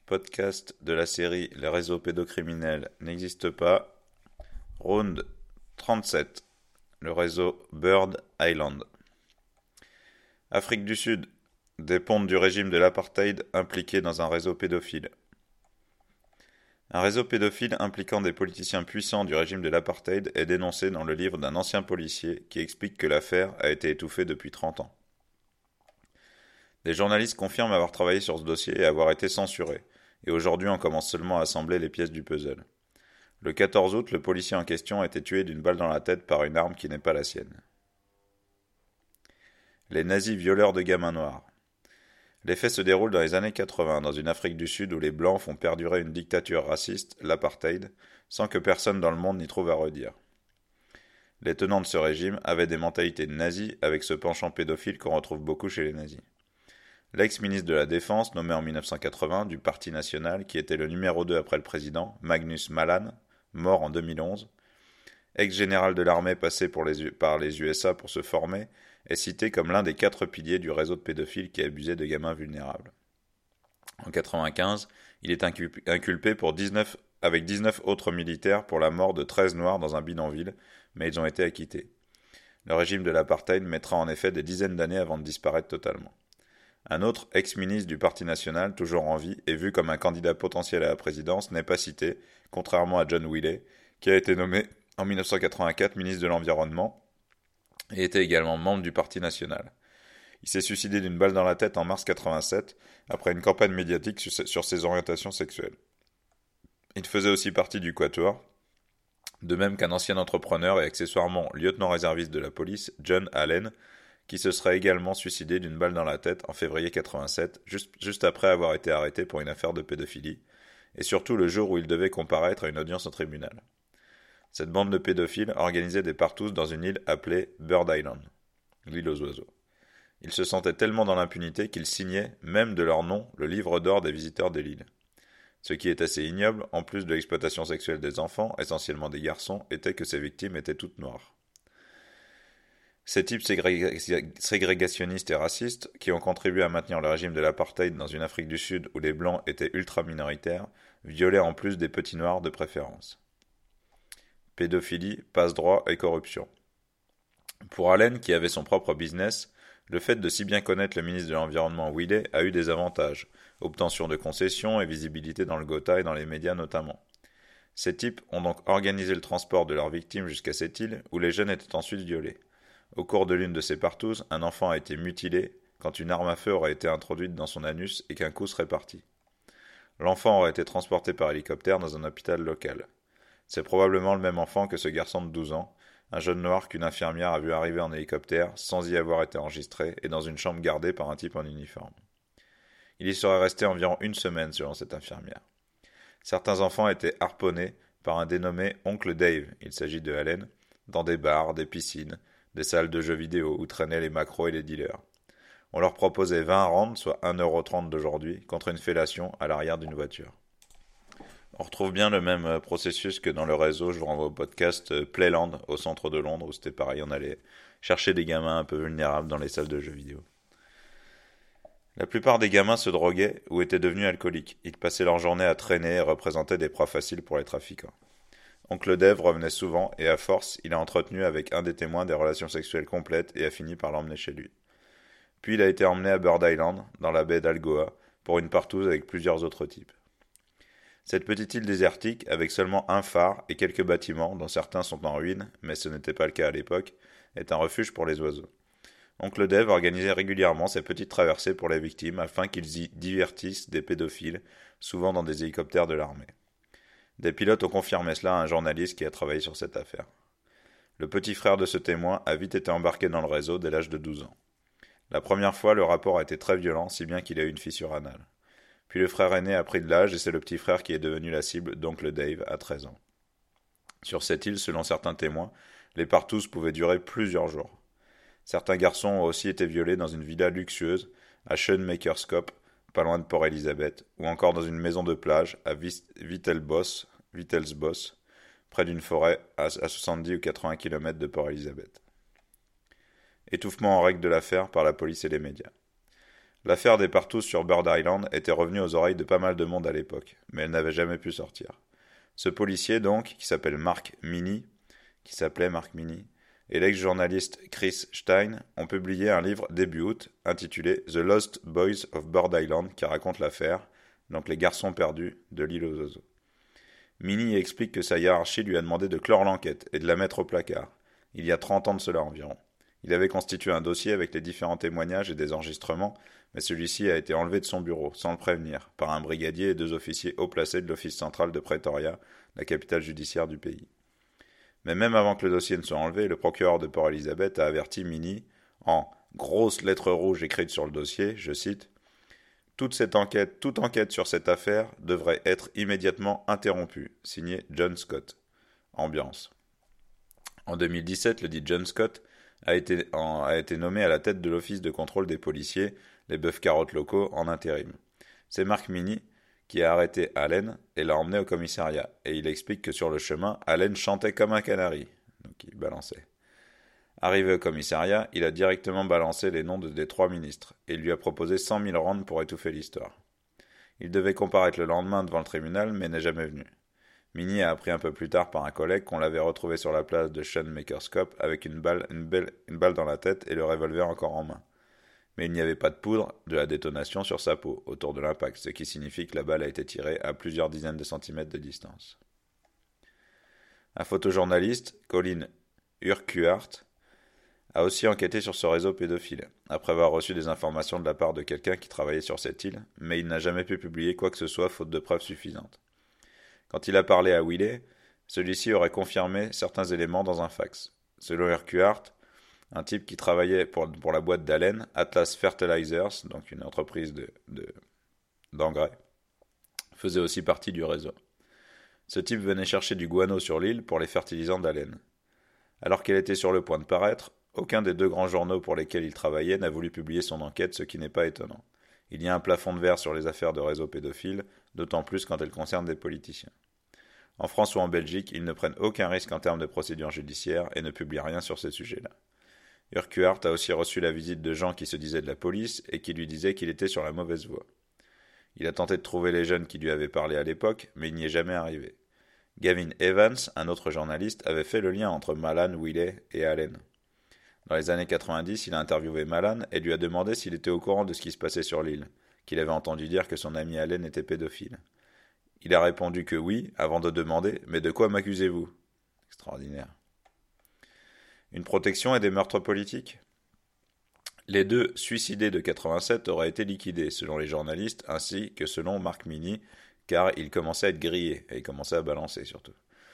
podcast de la série Les réseaux pédocriminels n'existent pas. Round 37. Le réseau Bird Island. Afrique du Sud. Des pontes du régime de l'apartheid impliqués dans un réseau pédophile. Un réseau pédophile impliquant des politiciens puissants du régime de l'apartheid est dénoncé dans le livre d'un ancien policier qui explique que l'affaire a été étouffée depuis 30 ans. Des journalistes confirment avoir travaillé sur ce dossier et avoir été censurés, et aujourd'hui on commence seulement à assembler les pièces du puzzle. Le 14 août, le policier en question a été tué d'une balle dans la tête par une arme qui n'est pas la sienne. Les nazis violeurs de gamins noirs. Les faits se déroulent dans les années 80, dans une Afrique du Sud où les Blancs font perdurer une dictature raciste, l'apartheid, sans que personne dans le monde n'y trouve à redire. Les tenants de ce régime avaient des mentalités de nazis, avec ce penchant pédophile qu'on retrouve beaucoup chez les nazis. L'ex-ministre de la Défense, nommé en 1980 du Parti national, qui était le numéro 2 après le président, Magnus Malan, mort en 2011, ex-général de l'armée passé par les USA pour se former, est cité comme l'un des 4 piliers du réseau de pédophiles qui abusait de gamins vulnérables. En 1995, il est inculpé avec 19 autres militaires pour la mort de 13 Noirs dans un bidonville, mais ils ont été acquittés. Le régime de l'apartheid mettra en effet des dizaines d'années avant de disparaître totalement. Un autre ex-ministre du Parti national, toujours en vie et vu comme un candidat potentiel à la présidence, n'est pas cité, contrairement à John Wiley, qui a été nommé en 1984 ministre de l'Environnement et était également membre du Parti national. Il s'est suicidé d'une balle dans la tête en mars 1987 après une campagne médiatique sur ses orientations sexuelles. Il faisait aussi partie du Quatuor, de même qu'un ancien entrepreneur et accessoirement lieutenant réserviste de la police, John Allen, qui se serait également suicidé d'une balle dans la tête en février 1987, juste après avoir été arrêté pour une affaire de pédophilie, et surtout le jour où il devait comparaître à une audience au tribunal. Cette bande de pédophiles organisait des partous dans une île appelée Bird Island, l'île aux oiseaux. Ils se sentaient tellement dans l'impunité qu'ils signaient, même de leur nom, le livre d'or des visiteurs de l'île. Ce qui est assez ignoble, en plus de l'exploitation sexuelle des enfants, essentiellement des garçons, était que ces victimes étaient toutes noires. Ces types ségrégationnistes et racistes, qui ont contribué à maintenir le régime de l'apartheid dans une Afrique du Sud où les blancs étaient ultra minoritaires, violaient en plus des petits noirs de préférence. Pédophilie, passe-droit et corruption. Pour Allen, qui avait son propre business, le fait de si bien connaître le ministre de l'Environnement Wiley a eu des avantages, obtention de concessions et visibilité dans le Gotha et dans les médias notamment. Ces types ont donc organisé le transport de leurs victimes jusqu'à cette île où les jeunes étaient ensuite violés. Au cours de l'une de ces partous, un enfant a été mutilé quand une arme à feu aurait été introduite dans son anus et qu'un coup serait parti. L'enfant aurait été transporté par hélicoptère dans un hôpital local. C'est probablement le même enfant que ce garçon de 12 ans, un jeune noir qu'une infirmière a vu arriver en hélicoptère sans y avoir été enregistré et dans une chambre gardée par un type en uniforme. Il y serait resté environ 1 semaine selon cette infirmière. Certains enfants étaient harponnés par un dénommé Oncle Dave, il s'agit de Allen, dans des bars, des piscines, des salles de jeux vidéo où traînaient les macros et les dealers. On leur proposait 20 rands, soit 1,30 € d'aujourd'hui, contre une fellation à l'arrière d'une voiture. On retrouve bien le même processus que dans le réseau, je vous renvoie au podcast Playland, au centre de Londres, où c'était pareil, on allait chercher des gamins un peu vulnérables dans les salles de jeux vidéo. La plupart des gamins se droguaient ou étaient devenus alcooliques. Ils passaient leur journée à traîner et représentaient des proies faciles pour les trafiquants. Oncle Dave revenait souvent et à force, il a entretenu avec un des témoins des relations sexuelles complètes et a fini par l'emmener chez lui. Puis il a été emmené à Bird Island, dans la baie d'Algoa, pour une partouze avec plusieurs autres types. Cette petite île désertique, avec seulement un phare et quelques bâtiments, dont certains sont en ruine, mais ce n'était pas le cas à l'époque, est un refuge pour les oiseaux. Oncle Dave organisait régulièrement ces petites traversées pour les victimes afin qu'ils y divertissent des pédophiles, souvent dans des hélicoptères de l'armée. Des pilotes ont confirmé cela à un journaliste qui a travaillé sur cette affaire. Le petit frère de ce témoin a vite été embarqué dans le réseau dès l'âge de 12 ans. La première fois, le rapport a été très violent, si bien qu'il a eu une fissure anale. Puis le frère aîné a pris de l'âge et c'est le petit frère qui est devenu la cible d'Oncle Dave à 13 ans. Sur cette île, selon certains témoins, les partous pouvaient durer plusieurs jours. Certains garçons ont aussi été violés dans une villa luxueuse à Schoenmakerscoop, pas loin de Port Elizabeth, ou encore dans une maison de plage à Wittelsbos, près d'une forêt à 70 ou 80 km de Port Elizabeth. Étouffement en règle de l'affaire par la police et les médias. L'affaire des Partous sur Bird Island était revenue aux oreilles de pas mal de monde à l'époque, mais elle n'avait jamais pu sortir. Ce policier donc, qui s'appelait Mark Minnie, et l'ex-journaliste Chris Stein ont publié un livre début août intitulé The Lost Boys of Bird Island qui raconte l'affaire, donc les garçons perdus de l'île aux oiseaux. Minnie explique que sa hiérarchie lui a demandé de clore l'enquête et de la mettre au placard, il y a 30 ans de cela environ. Il avait constitué un dossier avec les différents témoignages et des enregistrements, mais celui-ci a été enlevé de son bureau, sans le prévenir, par un brigadier et 2 officiers haut placés de l'office central de Pretoria, la capitale judiciaire du pays. Mais même avant que le dossier ne soit enlevé, le procureur de Port-Elizabeth a averti Minnie, en grosses lettres rouges écrites sur le dossier, je cite, « toute enquête sur cette affaire devrait être immédiatement interrompue. » Signé John Scott. Ambiance. En 2017, le dit John Scott a été nommé à la tête de l'office de contrôle des policiers, les bœufs-carottes locaux, en intérim. C'est Mark Minnie qui a arrêté Allen et l'a emmené au commissariat. Et il explique que sur le chemin, Allen chantait comme un canari. Donc il balançait. Arrivé au commissariat, il a directement balancé les noms des 3 ministres et il lui a proposé 100 000 rands pour étouffer l'histoire. Il devait comparaître le lendemain devant le tribunal, mais n'est jamais venu. Minnie a appris un peu plus tard par un collègue qu'on l'avait retrouvé sur la place de Sean Makerscope avec une balle dans la tête et le revolver encore en main. Mais il n'y avait pas de poudre de la détonation sur sa peau, autour de l'impact, ce qui signifie que la balle a été tirée à plusieurs dizaines de centimètres de distance. Un photojournaliste, Colin Urquhart, a aussi enquêté sur ce réseau pédophile, après avoir reçu des informations de la part de quelqu'un qui travaillait sur cette île, mais il n'a jamais pu publier quoi que ce soit faute de preuves suffisantes. Quand il a parlé à Wiley, celui-ci aurait confirmé certains éléments dans un fax. Selon Urquhart, un type qui travaillait pour la boîte d'Allen, Atlas Fertilizers, donc une entreprise d'engrais, faisait aussi partie du réseau. Ce type venait chercher du guano sur l'île pour les fertilisants d'Allen. Alors qu'elle était sur le point de paraître, aucun des 2 grands journaux pour lesquels il travaillait n'a voulu publier son enquête, ce qui n'est pas étonnant. Il y a un plafond de verre sur les affaires de réseaux pédophiles, d'autant plus quand elles concernent des politiciens. En France ou en Belgique, ils ne prennent aucun risque en termes de procédure judiciaire et ne publient rien sur ces sujets-là. Urquhart a aussi reçu la visite de gens qui se disaient de la police et qui lui disaient qu'il était sur la mauvaise voie. Il a tenté de trouver les jeunes qui lui avaient parlé à l'époque, mais il n'y est jamais arrivé. Gavin Evans, un autre journaliste, avait fait le lien entre Malan, Wiley et Allen. Dans les années 90, il a interviewé Malan et lui a demandé s'il était au courant de ce qui se passait sur l'île, qu'il avait entendu dire que son ami Allen était pédophile. Il a répondu que oui, avant de demander « Mais de quoi m'accusez-vous » Extraordinaire. Une protection et des meurtres politiques ? Les 2 suicidés de 87 auraient été liquidés, selon les journalistes, ainsi que selon Mark Minnie, car il commençait à être grillé, et il commençait à balancer surtout.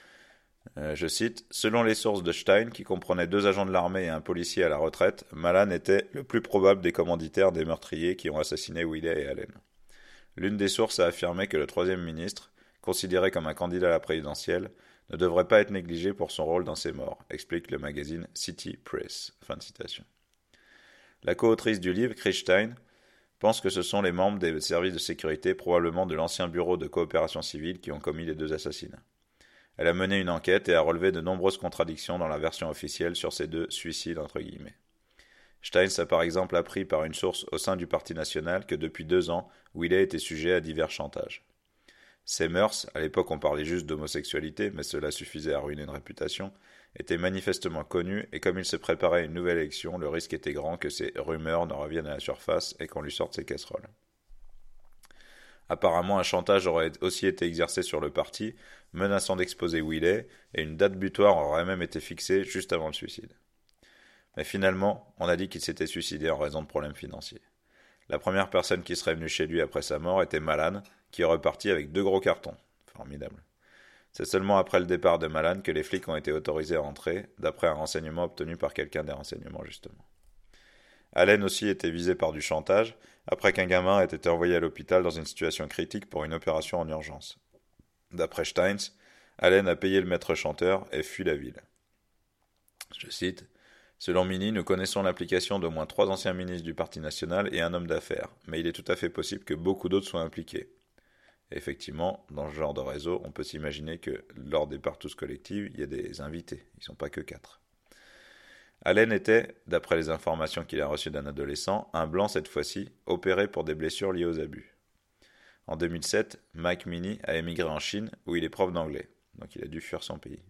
Je cite, « Selon les sources de Stein, qui comprenaient 2 agents de l'armée et un policier à la retraite, Malan était le plus probable des commanditaires des meurtriers qui ont assassiné Wiley et Allen. L'une des sources a affirmé que le 3e ministre, considéré comme un candidat à la présidentielle, ne devrait pas être négligé pour son rôle dans ces morts, explique le magazine City Press. » Fin de citation. La co-autrice du livre, Chris Stein, pense que ce sont les membres des services de sécurité, probablement de l'ancien bureau de coopération civile, qui ont commis les 2 assassinats. Elle a mené une enquête et a relevé de nombreuses contradictions dans la version officielle sur ces 2 suicides entre guillemets. Stein a par exemple appris par une source au sein du Parti national que depuis 2 ans, Wiley était sujet à divers chantages. Ses mœurs, à l'époque on parlait juste d'homosexualité, mais cela suffisait à ruiner une réputation, étaient manifestement connues et comme il se préparait à une nouvelle élection, le risque était grand que ces rumeurs ne reviennent à la surface et qu'on lui sorte ses casseroles. Apparemment, un chantage aurait aussi été exercé sur le parti, menaçant d'exposer Wiley, et une date butoir aurait même été fixée juste avant le suicide. Mais finalement, on a dit qu'il s'était suicidé en raison de problèmes financiers. La première personne qui serait venue chez lui après sa mort était Malan, qui est reparti avec 2 gros cartons. Formidable. C'est seulement après le départ de Malan que les flics ont été autorisés à entrer, d'après un renseignement obtenu par quelqu'un des renseignements justement. Allen aussi était visé par du chantage, après qu'un gamin ait été envoyé à l'hôpital dans une situation critique pour une opération en urgence. D'après Steins, Allen a payé le maître chanteur et fui la ville. Je cite, « Selon Minnie, nous connaissons l'implication d'au moins 3 anciens ministres du Parti national et un homme d'affaires, mais il est tout à fait possible que beaucoup d'autres soient impliqués. » Effectivement, dans ce genre de réseau, on peut s'imaginer que lors des partous collectives, il y a des invités, ils ne sont pas que 4. Allen était, d'après les informations qu'il a reçues d'un adolescent, un blanc cette fois-ci, opéré pour des blessures liées aux abus. En 2007, Mike Minnie a émigré en Chine où il est prof d'anglais, donc il a dû fuir son pays.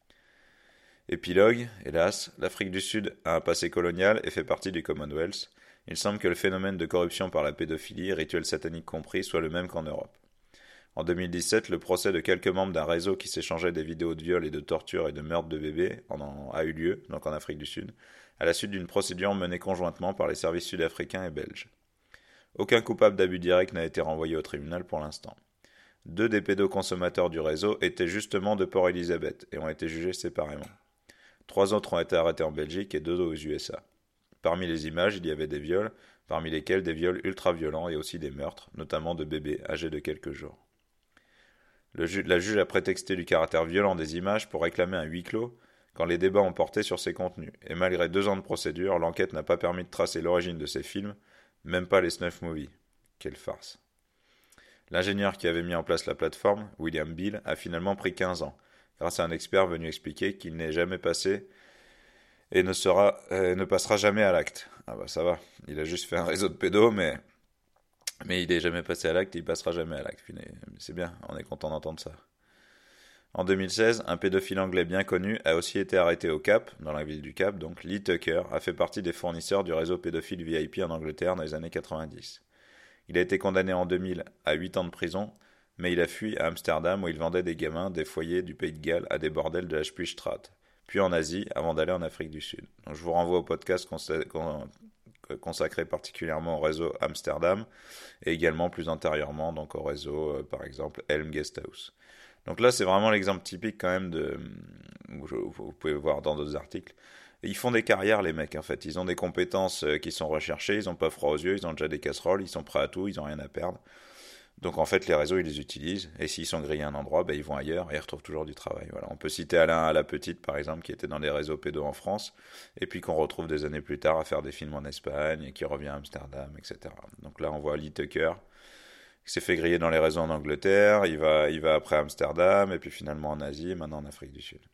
Épilogue, hélas, l'Afrique du Sud a un passé colonial et fait partie du Commonwealth. Il semble que le phénomène de corruption par la pédophilie, rituel satanique compris, soit le même qu'en Europe. En 2017, le procès de quelques membres d'un réseau qui s'échangeait des vidéos de viol et de torture et de meurtre de bébés a eu lieu, donc en Afrique du Sud, à la suite d'une procédure menée conjointement par les services sud-africains et belges. Aucun coupable d'abus direct n'a été renvoyé au tribunal pour l'instant. 2 des pédoconsommateurs du réseau étaient justement de Port Elizabeth et ont été jugés séparément. 3 autres ont été arrêtés en Belgique et 2 aux USA. Parmi les images, il y avait des viols, parmi lesquels des viols ultra-violents et aussi des meurtres, notamment de bébés âgés de quelques jours. La juge a prétexté du caractère violent des images pour réclamer un huis clos quand les débats ont porté sur ces contenus. Et malgré 2 ans de procédure, l'enquête n'a pas permis de tracer l'origine de ces films, même pas les snuff movies. Quelle farce. L'ingénieur qui avait mis en place la plateforme, William Beale, a finalement pris 15 ans, grâce à un expert venu expliquer qu'il n'est jamais passé et ne passera jamais à l'acte. Ah bah ça va, il a juste fait un réseau de pédos, mais il n'est jamais passé à l'acte et il passera jamais à l'acte. C'est bien, on est content d'entendre ça. En 2016, un pédophile anglais bien connu a aussi été arrêté au Cap, dans la ville du Cap, donc Lee Tucker a fait partie des fournisseurs du réseau pédophile VIP en Angleterre dans les années 90. Il a été condamné en 2000 à 8 ans de prison, mais il a fui à Amsterdam où il vendait des gamins des foyers du Pays de Galles à des bordels de la Spuistraat, puis en Asie avant d'aller en Afrique du Sud. Donc je vous renvoie au podcast consacré particulièrement au réseau Amsterdam et également plus antérieurement donc au réseau par exemple Helm Guesthouse. Donc là c'est vraiment l'exemple typique quand même vous pouvez voir dans d'autres articles. Et ils font des carrières les mecs en fait, ils ont des compétences qui sont recherchées, ils n'ont pas froid aux yeux, ils ont déjà des casseroles, ils sont prêts à tout, ils n'ont rien à perdre. Donc en fait les réseaux ils les utilisent et s'ils sont grillés à un endroit ils vont ailleurs et ils retrouvent toujours du travail. Voilà. On peut citer Alain à la Petite par exemple qui était dans les réseaux pédos en France et puis qu'on retrouve des années plus tard à faire des films en Espagne et qui revient à Amsterdam, etc. Donc là on voit Lee Tucker qui s'est fait griller dans les réseaux en Angleterre, il va après à Amsterdam et puis finalement en Asie et maintenant en Afrique du Sud.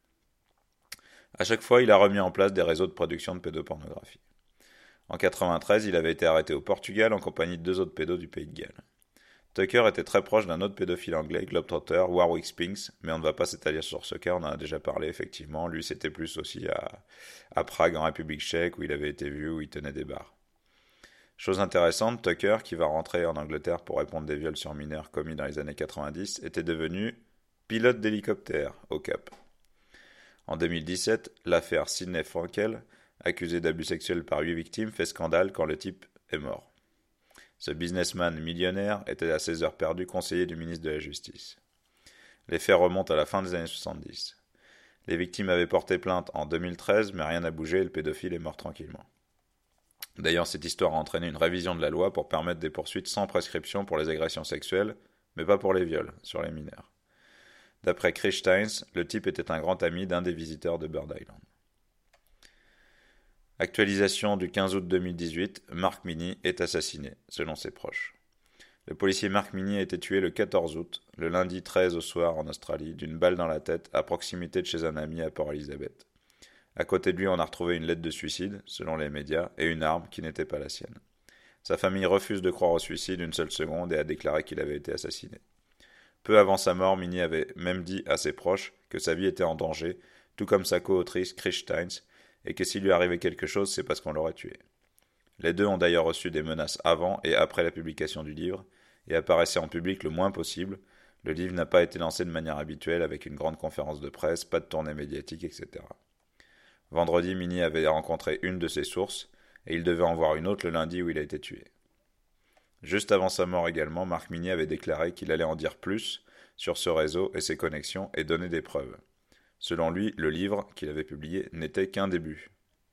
À chaque fois il a remis en place des réseaux de production de pédopornographie. En 93 il avait été arrêté au Portugal en compagnie de 2 autres pédos du Pays de Galles. Tucker était très proche d'un autre pédophile anglais, Globetrotter, Warwick Spinks, mais on ne va pas s'étaler sur ce cas, on en a déjà parlé effectivement. Lui, c'était plus aussi à Prague, en République tchèque, où il avait été vu, où il tenait des bars. Chose intéressante, Tucker, qui va rentrer en Angleterre pour répondre des viols sur mineurs commis dans les années 90, était devenu pilote d'hélicoptère au Cap. En 2017, l'affaire Sidney Frankel, accusé d'abus sexuels par 8 victimes, fait scandale quand le type est mort. Ce businessman millionnaire était à ses heures perdues conseiller du ministre de la Justice. Les faits remontent à la fin des années 70. Les victimes avaient porté plainte en 2013, mais rien n'a bougé et le pédophile est mort tranquillement. D'ailleurs, cette histoire a entraîné une révision de la loi pour permettre des poursuites sans prescription pour les agressions sexuelles, mais pas pour les viols sur les mineurs. D'après Chris Steins, le type était un grand ami d'un des visiteurs de Bird Island. Actualisation du 15 août 2018, Mark Minnie est assassiné, selon ses proches. Le policier Mark Minnie a été tué le 14 août, le lundi 13 au soir en Australie, d'une balle dans la tête à proximité de chez un ami à Port Elizabeth. À côté de lui, on a retrouvé une lettre de suicide, selon les médias, et une arme qui n'était pas la sienne. Sa famille refuse de croire au suicide une seule seconde et a déclaré qu'il avait été assassiné. Peu avant sa mort, Minnie avait même dit à ses proches que sa vie était en danger, tout comme sa co-autrice Chris Steins, et que s'il lui arrivait quelque chose, c'est parce qu'on l'aurait tué. Les deux ont d'ailleurs reçu des menaces avant et après la publication du livre, et apparaissaient en public le moins possible. Le livre n'a pas été lancé de manière habituelle avec une grande conférence de presse, pas de tournée médiatique, etc. Vendredi, Minnie avait rencontré une de ses sources, et il devait en voir une autre le lundi où il a été tué. Juste avant sa mort également, Mark Minnie avait déclaré qu'il allait en dire plus sur ce réseau et ses connexions et donner des preuves. Selon lui, le livre qu'il avait publié n'était qu'un début.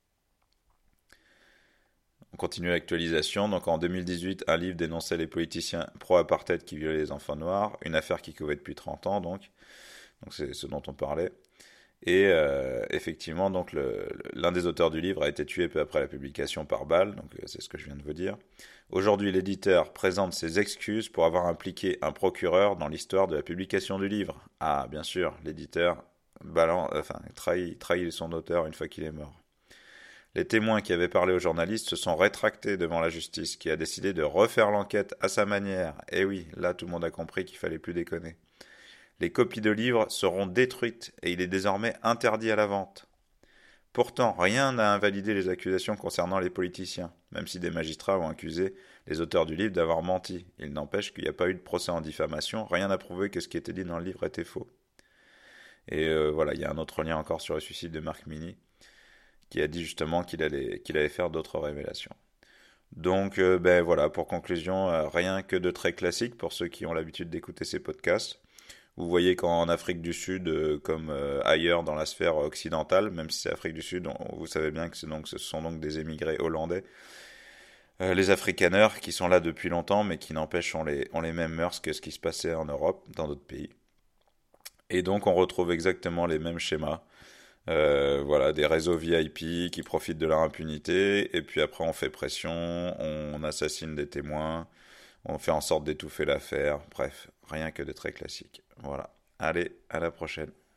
On continue l'actualisation. Donc en 2018, un livre dénonçait les politiciens pro-apartheid qui violaient les enfants noirs, une affaire qui couvait depuis 30 ans donc c'est ce dont on parlait. Et effectivement, donc l'un des auteurs du livre a été tué peu après la publication par balle, donc c'est ce que je viens de vous dire. Aujourd'hui, l'éditeur présente ses excuses pour avoir impliqué un procureur dans l'histoire de la publication du livre. Ah, bien sûr, l'éditeur trahit son auteur une fois qu'il est mort. Les témoins qui avaient parlé aux journalistes se sont rétractés devant la justice, qui a décidé de refaire l'enquête à sa manière. Et oui, là tout le monde a compris qu'il fallait plus déconner. Les copies de livres seront détruites et il est désormais interdit à la vente. Pourtant, rien n'a invalidé les accusations concernant les politiciens, même si des magistrats ont accusé les auteurs du livre d'avoir menti. Il n'empêche qu'il n'y a pas eu de procès en diffamation, rien n'a prouvé que ce qui était dit dans le livre était faux. Et voilà, il y a un autre lien encore sur le suicide de Marc Mini, qui a dit justement qu'il allait faire d'autres révélations. Donc, ben voilà, pour conclusion, rien que de très classique pour ceux qui ont l'habitude d'écouter ces podcasts. Vous voyez qu'en Afrique du Sud, comme ailleurs dans la sphère occidentale, même si c'est Afrique du Sud, vous savez bien que ce sont donc des émigrés hollandais, les afrikaners qui sont là depuis longtemps, mais qui n'empêchent ont les mêmes mœurs que ce qui se passait en Europe, dans d'autres pays. Et donc on retrouve exactement les mêmes schémas. Voilà, des réseaux VIP qui profitent de leur impunité, et puis après on fait pression, on assassine des témoins, on fait en sorte d'étouffer l'affaire, bref, rien que de très classique. Voilà. Allez, à la prochaine.